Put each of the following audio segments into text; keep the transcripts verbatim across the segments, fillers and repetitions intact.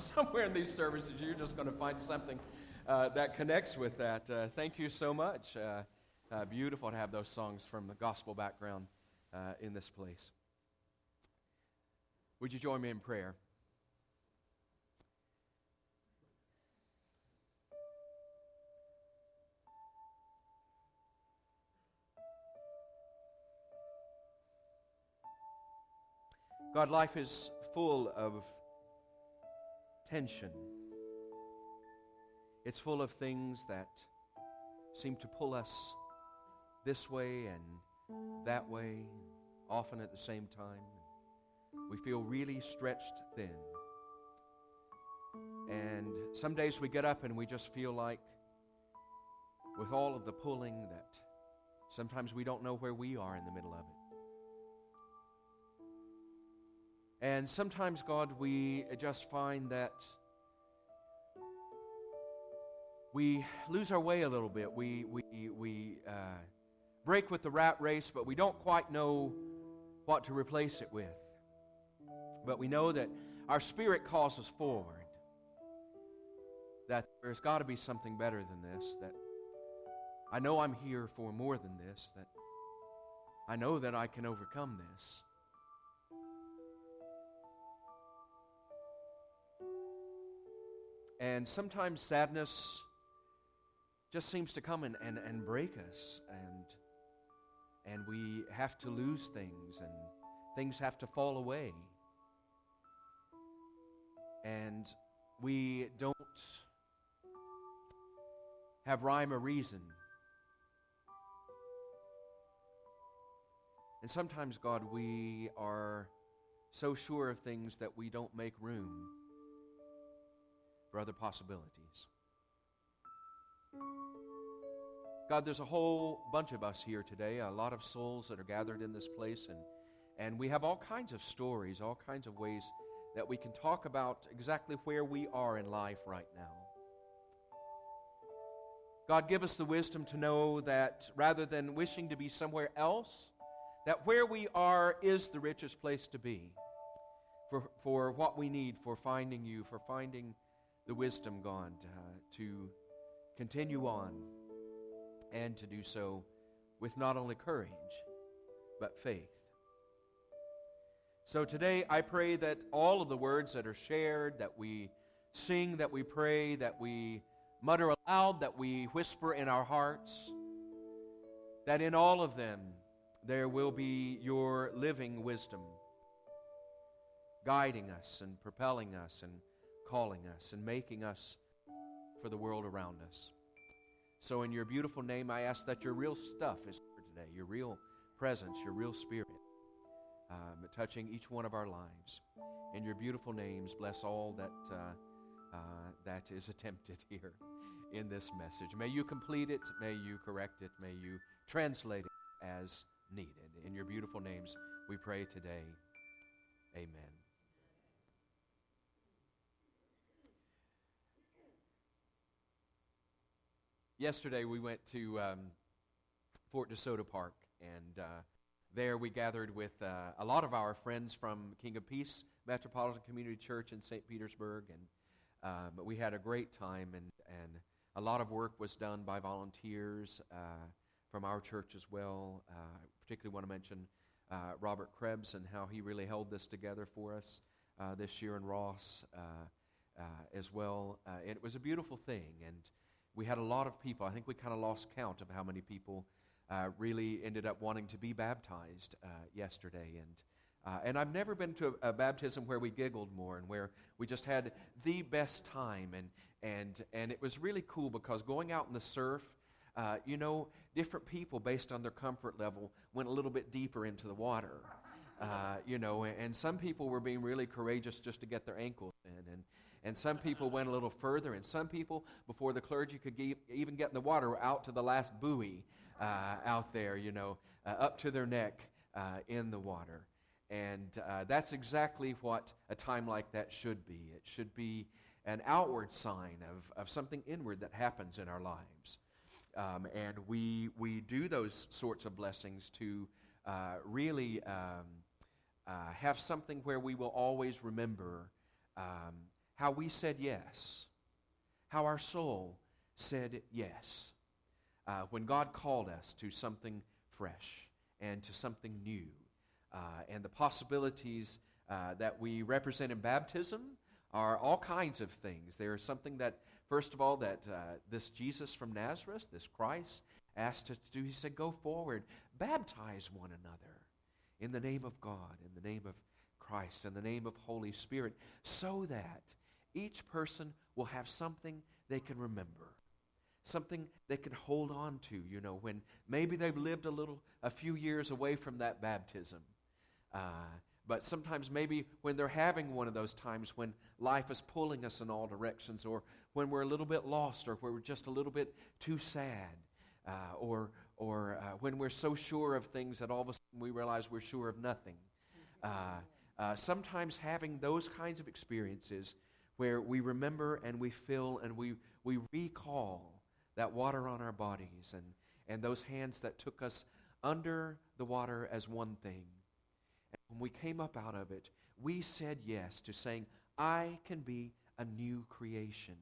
somewhere in these services, you're just going to find something uh, that connects with that. Uh, thank you so much. Uh, uh, beautiful to have those songs from the gospel background uh, in this place. Would you join me in prayer? God, life is full of tension. It's full of things that seem to pull us this way and that way, often at the same time. We feel really stretched thin. And some days we get up and we just feel like, with all of the pulling, that sometimes we don't know where we are in the middle of it. And sometimes, God, we just find that we lose our way a little bit. We we we uh, break with the rat race, but we don't quite know what to replace it with. But we know that our spirit calls us forward, that there's got to be something better than this, that I know I'm here for more than this, that I know that I can overcome this. And sometimes sadness just seems to come and, and, and break us, and and we have to lose things, and things have to fall away. And we don't have rhyme or reason. And sometimes, God, we are so sure of things that we don't make room for other possibilities. God, there's a whole bunch of us here today, a lot of souls that are gathered in this place, and, and we have all kinds of stories, all kinds of ways that we can talk about exactly where we are in life right now. God, give us the wisdom to know that rather than wishing to be somewhere else, that where we are is the richest place to be for, for what we need, for finding you, for finding the wisdom, God, uh, to continue on and to do so with not only courage, but faith. So today I pray that all of the words that are shared, that we sing, that we pray, that we mutter aloud, that we whisper in our hearts, that in all of them there will be your living wisdom guiding us and propelling us and calling us and making us for the world around us. So in your beautiful name, I ask that your real stuff is here today, your real presence, your real spirit, um, touching each one of our lives. In your beautiful names, bless all that uh, uh, that is attempted here in this message. May you complete it, may you correct it, may you translate it as needed. In your beautiful names, we pray today. Amen. Yesterday we went to um, Fort DeSoto Park, and uh, there we gathered with uh, a lot of our friends from King of Peace Metropolitan Community Church in Saint Petersburg, and uh, but we had a great time, and, and a lot of work was done by volunteers uh, from our church as well. Uh, I particularly want to mention uh, Robert Krebs and how he really held this together for us uh, this year, and Ross uh, uh, as well. Uh, and it was a beautiful thing, and we had a lot of people. I think we kind of lost count of how many people uh, really ended up wanting to be baptized uh, yesterday. And uh, and I've never been to a, a baptism where we giggled more and where we just had the best time. And and and it was really cool because going out in the surf, uh, you know, different people based on their comfort level went a little bit deeper into the water. Uh, you know, and some people were being really courageous just to get their ankles in, and and some people went a little further, and some people, before the clergy could ge- even get in the water, were out to the last buoy uh, out there, you know, uh, up to their neck uh, in the water. And uh, that's exactly what a time like that should be. It should be an outward sign of, of something inward that happens in our lives. Um, and we we do those sorts of blessings to uh, really um, uh, have something where we will always remember um, how we said yes, how our soul said yes. Uh, when God called us to something fresh and to something new, uh, and the possibilities uh, that we represent in baptism are all kinds of things. There is something that, first of all, that uh, this Jesus from Nazareth, this Christ, asked us to do. He said, go forward, baptize one another in the name of God, in the name of Christ, in the name of Holy Spirit, so that each person will have something they can remember, something they can hold on to, you know, when maybe they've lived a little, a few years away from that baptism. Uh, but sometimes maybe when they're having one of those times when life is pulling us in all directions, or when we're a little bit lost, or where we're just a little bit too sad, uh, or or uh, when we're so sure of things that all of a sudden we realize we're sure of nothing. Uh, uh, sometimes having those kinds of experiences where we remember and we feel and we, we recall that water on our bodies and, and those hands that took us under the water as one thing. And when we came up out of it, we said yes to saying, I can be a new creation.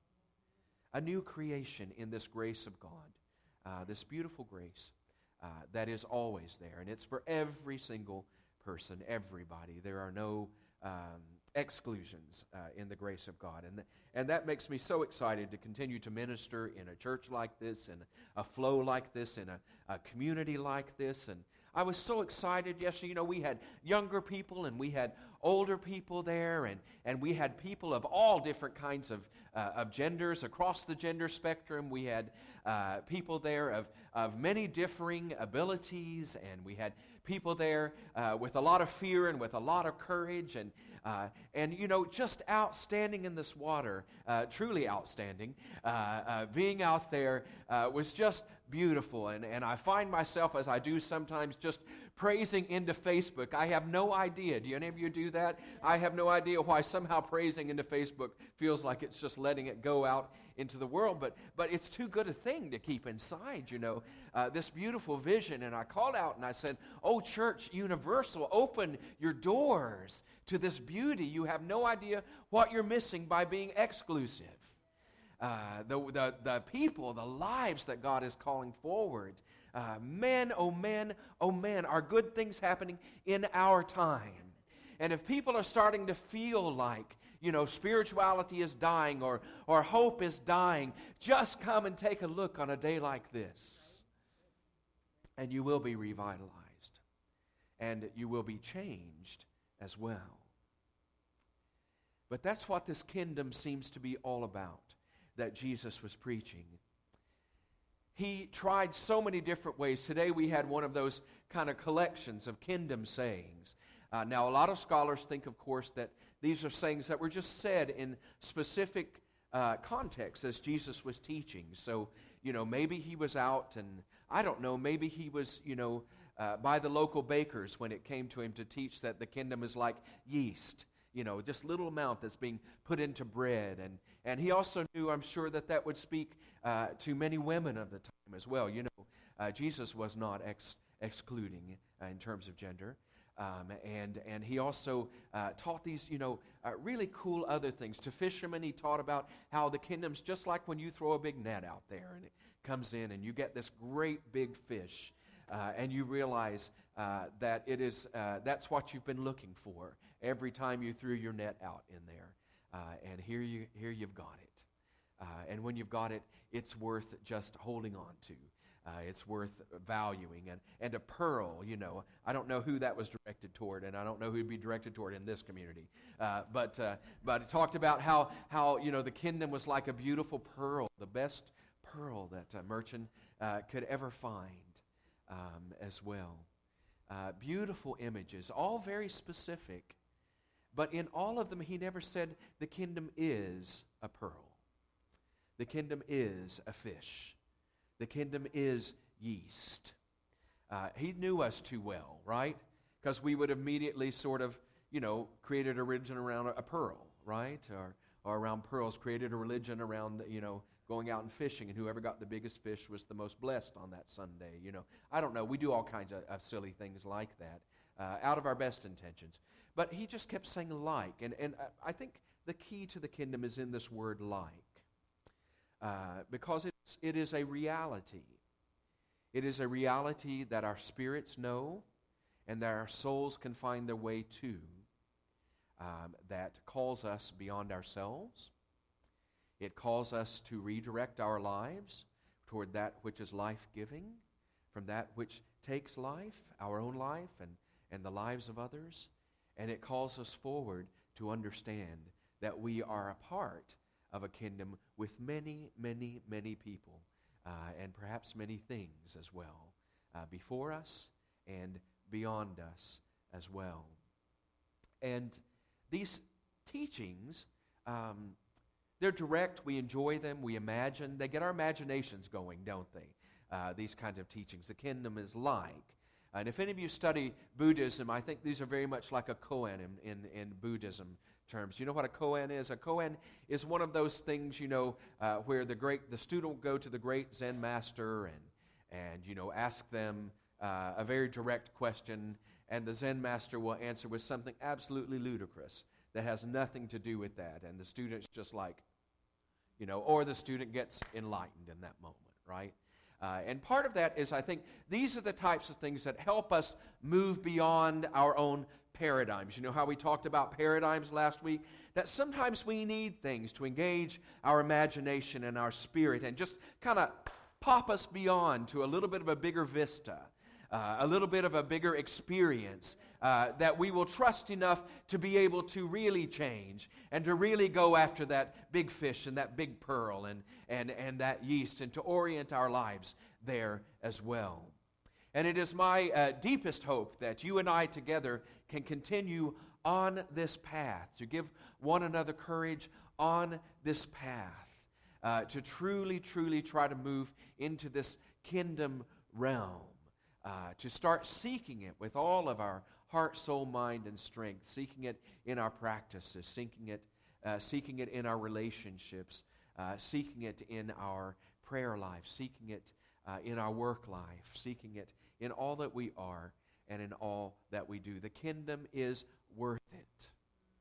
A new creation in this grace of God. Uh, this beautiful grace uh, that is always there. And it's for every single person, everybody. There are no um, exclusions uh, in the grace of God. And, th- and that makes me so excited to continue to minister in a church like this, in a flow like this, in a, a community like this. And I was so excited. Yes, you know, we had younger people and we had older people there, and, and we had people of all different kinds of, uh, of genders across the gender spectrum. We had uh, people there of, of many differing abilities, and we had people there uh, with a lot of fear and with a lot of courage, and uh, and you know, just outstanding in this water, uh, truly outstanding. Uh, uh, being out there uh, was just beautiful, and, and I find myself, as I do sometimes, just praising into Facebook. I have no idea. Do any of you do that? I have no idea why somehow praising into Facebook feels like it's just letting it go out into the world, but but it's too good a thing to keep inside, you know, uh, this beautiful vision. And I called out and I said, oh, Church Universal, open your doors to this beauty. You have no idea what you're missing by being exclusive. Uh, the, the, the people, the lives that God is calling forward. Uh, man, oh man, oh man, are good things happening in our time. And if people are starting to feel like, you know, spirituality is dying or, or hope is dying, just come and take a look on a day like this. And you will be revitalized. And you will be changed as well. But that's what this kingdom seems to be all about, that Jesus was preaching. He tried so many different ways. Today we had one of those kind of collections of kingdom sayings. Uh, now, a lot of scholars think, of course, that these are sayings that were just said in specific uh, contexts as Jesus was teaching. So, you know, maybe he was out and, I don't know, maybe he was, you know, uh, by the local bakers when it came to him to teach that the kingdom is like yeast. You know, just little amount that's being put into bread. And, and he also knew, I'm sure, that that would speak uh, to many women of the time as well. You know, uh, Jesus was not ex- excluding uh, in terms of gender. Um, and and he also uh, taught these, you know, uh, really cool other things. To fishermen, he taught about how the kingdom's just like when you throw a big net out there and it comes in and you get this great big fish. Uh, and you realize uh, that it is uh, that's what you've been looking for every time you threw your net out in there. Uh, and here you here you've got it. Uh, and when you've got it, it's worth just holding on to. Uh, it's worth valuing. And, and a pearl, you know, I don't know who that was directed toward, and I don't know who it'd be directed toward in this community. Uh, but uh, but it talked about how, how, you know, the kingdom was like a beautiful pearl, the best pearl that a merchant uh, could ever find um, as well. Uh, beautiful images, all very specific. But in all of them, he never said the kingdom is a pearl. The kingdom is a fish. The kingdom is yeast. Uh, he knew us too well, right? Because we would immediately sort of, you know, created a religion around a, a pearl, right? Or, or around pearls, created a religion around, you know, going out and fishing, and whoever got the biggest fish was the most blessed on that Sunday, you know. I don't know. We do all kinds of, of silly things like that uh, out of our best intentions. But he just kept saying like, and, and I think the key to the kingdom is in this word like. Uh, because it's, it is a reality. It is a reality that our spirits know and that our souls can find their way to, um, that calls us beyond ourselves. It calls us to redirect our lives toward that which is life-giving, from that which takes life, our own life and, and the lives of others. And it calls us forward to understand that we are a part of a kingdom with many, many, many people, uh, and perhaps many things as well, uh, before us and beyond us as well. And these teachings, um, they're direct, we enjoy them, we imagine. They get our imaginations going, don't they? Uh, these kinds of teachings. The kingdom is like. And if any of you study Buddhism, I think these are very much like a koan in, in, in Buddhism terms. You know what a koan is? A koan is one of those things, you know, uh, where the great the student will go to the great Zen master and, and you know, ask them uh, a very direct question, and the Zen master will answer with something absolutely ludicrous that has nothing to do with that. And the student's just like, you know, or the student gets enlightened in that moment, right? Uh, and part of that is, I think, these are the types of things that help us move beyond our own paradigms. You know how we talked about paradigms last week? That sometimes we need things to engage our imagination and our spirit and just kind of pop us beyond to a little bit of a bigger vista, uh, a little bit of a bigger experience uh, that we will trust enough to be able to really change and to really go after that big fish and that big pearl and, and, and that yeast, and to orient our lives there as well. And it is my uh, deepest hope that you and I together can continue on this path, to give one another courage on this path, uh, to truly, truly try to move into this kingdom realm, uh, to start seeking it with all of our heart, soul, mind, and strength, seeking it in our practices, seeking it, uh, seeking it in our relationships, uh, seeking it in our prayer life, seeking it uh, in our work life, seeking it in all that we are and in all that we do. The kingdom is worth it.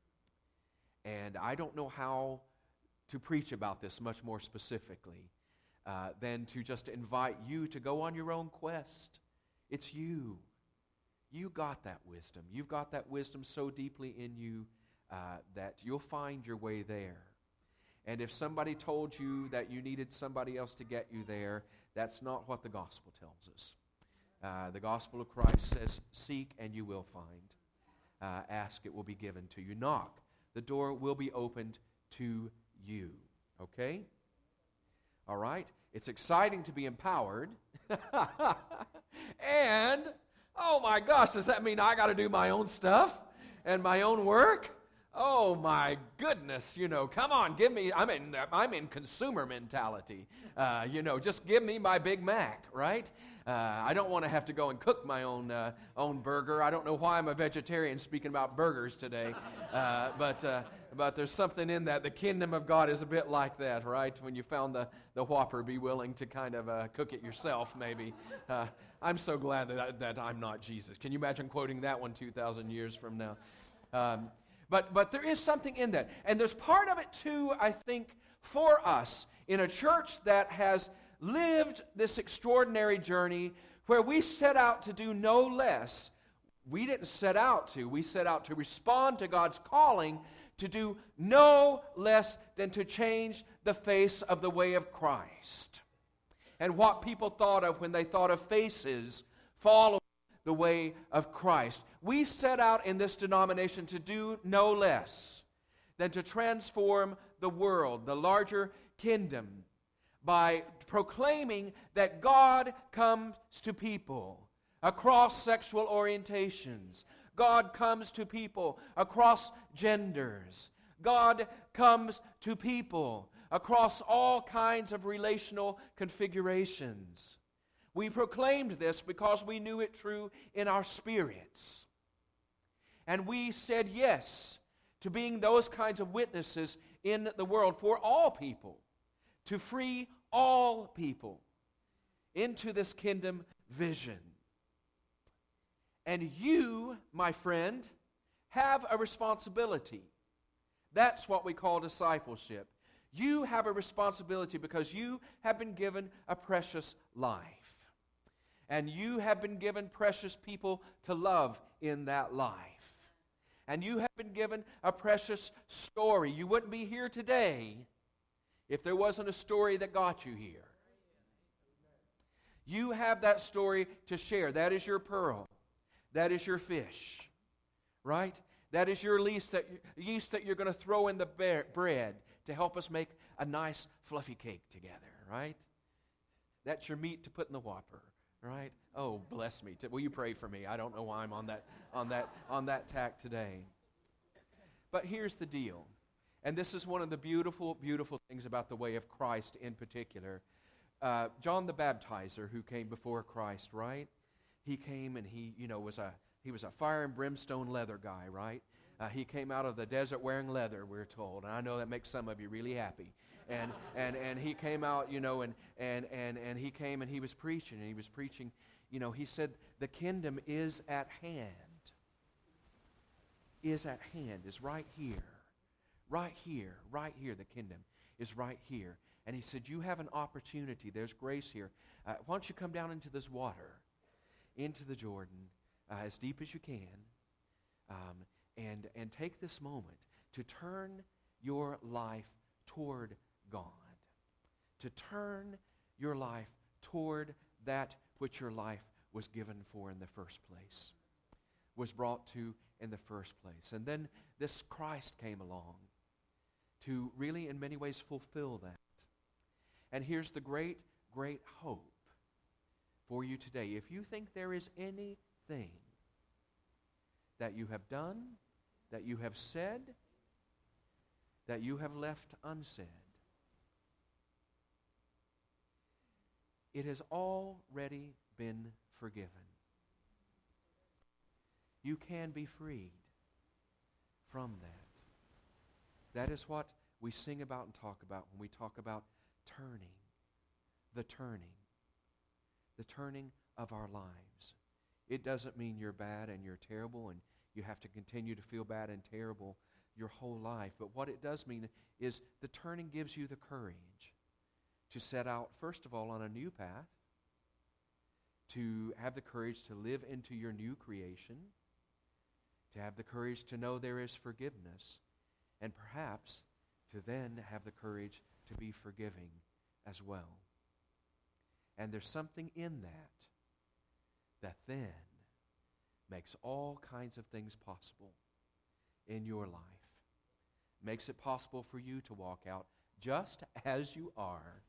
And I don't know how to preach about this much more specifically uh, than to just invite you to go on your own quest. It's you. You got that wisdom. You've got that wisdom so deeply in you uh, that you'll find your way there. And if somebody told you that you needed somebody else to get you there, that's not what the gospel tells us. Uh, the gospel of Christ says, seek and you will find. Uh, ask, it will be given to you. Knock, the door will be opened to you. Okay? All right? It's exciting to be empowered. And, oh my gosh, does that mean I got to do my own stuff and my own work? Oh my goodness, you know, come on, give me, I'm in, I'm in consumer mentality. Uh, you know, just give me my Big Mac, right? Uh, I don't want to have to go and cook my own uh, own burger. I don't know why I'm a vegetarian speaking about burgers today, uh, but uh, but there's something in that. The kingdom of God is a bit like that, right? When you found the, the Whopper, be willing to kind of uh, cook it yourself, maybe. Uh, I'm so glad that, I, that I'm not Jesus. Can you imagine quoting that one two thousand years from now? Um, But but there is something in that. And there's part of it, too, I think, for us in a church that has lived this extraordinary journey where we set out to do no less. We didn't set out to. We set out to respond to God's calling to do no less than to change the face of the way of Christ. And what people thought of when they thought of faces following the way of Christ. We set out in this denomination to do no less than to transform the world, the larger kingdom, by proclaiming that God comes to people across sexual orientations. God comes to people across genders. God comes to people across all kinds of relational configurations. We proclaimed this because we knew it true in our spirits. And we said yes to being those kinds of witnesses in the world for all people, to free all people into this kingdom vision. And you, my friend, have a responsibility That's what we call discipleship. You have a responsibility because you have been given a precious life. And you have been given precious people to love in that life. And you have been given a precious story. You wouldn't be here today if there wasn't a story that got you here. You have that story to share. That is your pearl. That is your fish. Right? That is your yeast that, yeast that you're going to throw in the bre- bread to help us make a nice fluffy cake together. Right? That's your meat to put in the Whopper. Right? Oh, bless me. Will you pray for me? I don't know why I'm on that on that on that tack today. But here's the deal. And this is one of the beautiful, beautiful things about the way of Christ in particular. Uh, John the Baptizer, who came before Christ, right? He came and he, you know, was a he was a fire and brimstone leather guy, right? Uh, he came out of the desert wearing leather, we're told. And I know that makes some of you really happy. And and and he came out, you know, and and and and he came and he was preaching, and he was preaching, you know, he said, the kingdom is at hand. Is at hand, is right here. Right here, right here, the kingdom is right here. And he said, you have an opportunity. There's grace here. Uh, why don't you come down into this water, into the Jordan, uh, as deep as you can, um, and, and take this moment to turn your life toward God, to turn your life toward that which your life was given for in the first place, was brought to in the first place. And then this Christ came along to really in many ways fulfill that. And here's the great, great hope for you today. If you think there is anything that you have done, that you have said, that you have left unsaid, it has already been forgiven. You can be freed from that. That is what we sing about and talk about when we talk about turning, the turning, the turning of our lives. It doesn't mean you're bad and you're terrible and you have to continue to feel bad and terrible your whole life. But what it does mean is the turning gives you the courage to set out, first of all, on a new path, to have the courage to live into your new creation, to have the courage to know there is forgiveness, and perhaps to then have the courage to be forgiving as well. And there's something in that that then makes all kinds of things possible in your life. Makes it possible for you to walk out just as you are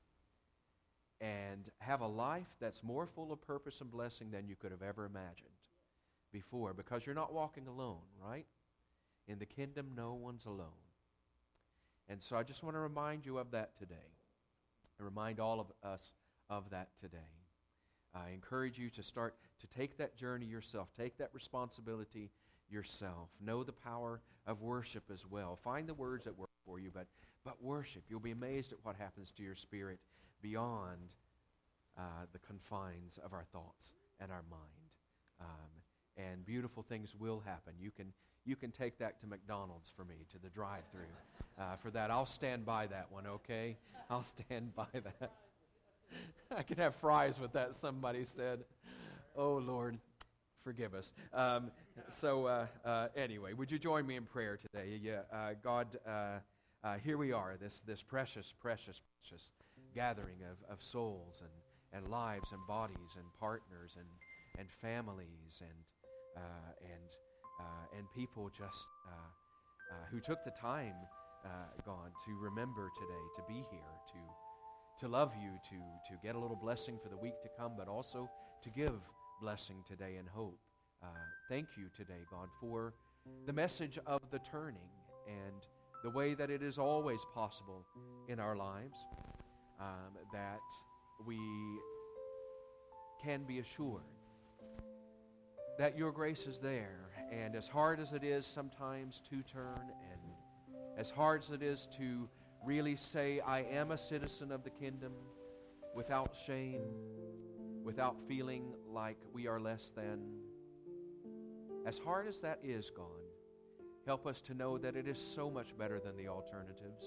and have a life that's more full of purpose and blessing than you could have ever imagined before, because you're not walking alone, right? In the kingdom, no one's alone. And so I just want to remind you of that today. And remind all of us of that today. I encourage you to start to take that journey yourself. Take that responsibility yourself. Know the power of worship as well. Find the words that work for you, but, but worship. You'll be amazed at what happens to your spirit beyond uh, the confines of our thoughts and our mind. Um, and beautiful things will happen. You can You can take that to McDonald's for me, to the drive-thru. Uh, for that, I'll stand by that one, okay? I'll stand by that. I can have fries with that, somebody said. Oh, Lord, forgive us. Um, so, uh, uh, anyway, would you join me in prayer today? Yeah, uh, God, uh, uh, here we are, this this precious, precious, precious gathering of, of souls and, and lives and bodies and partners and, and families and uh, and Uh, and people just uh, uh, who took the time, uh, God, to remember today, to be here, to to love you, to to get a little blessing for the week to come, but also to give blessing today and hope. Uh, thank you today, God, for the message of the turning and the way that it is always possible in our lives, um, that we can be assured that your grace is there. And as hard as it is sometimes to turn, and as hard as it is to really say, I am a citizen of the kingdom without shame, without feeling like we are less than, as hard as that is, God, Help us to know that it is so much better than the alternatives.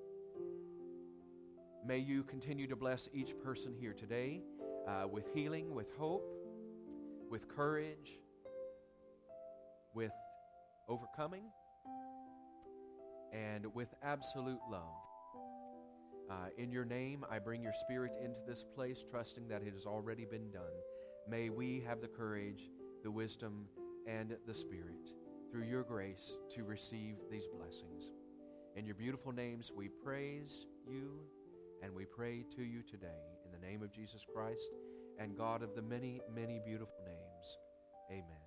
May you continue to bless each person here today uh, with healing, with hope, with courage, with overcoming, and with absolute love. Uh, in your name, I bring your Spirit into this place, trusting that it has already been done. May we have the courage, the wisdom, and the Spirit, through your grace, to receive these blessings. In your beautiful names, we praise you, and we pray to you today. In the name of Jesus Christ, and God of the many, many beautiful names. Amen.